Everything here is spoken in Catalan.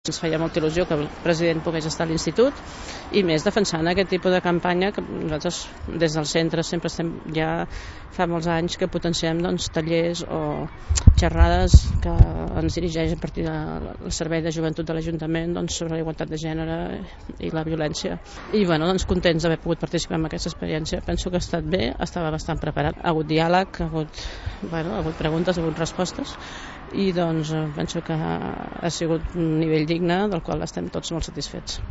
Ens feia molta il·lusió que el president pogués estar a l'institut i més defensant aquest tipus de campanya que nosaltres des del centre sempre estem, ja fa molts anys que potenciem tallers o xerrades que ens dirigeix a partir del servei de joventut de l'Ajuntament sobre la igualtat de gènere i la violència. I contents d'haver pogut participar en aquesta experiència. Penso que ha estat bé, estava bastant preparat. Ha hagut diàleg, ha hagut preguntes, ha hagut respostes i penso que ha sigut un nivell digne del qual estem tots molt satisfets.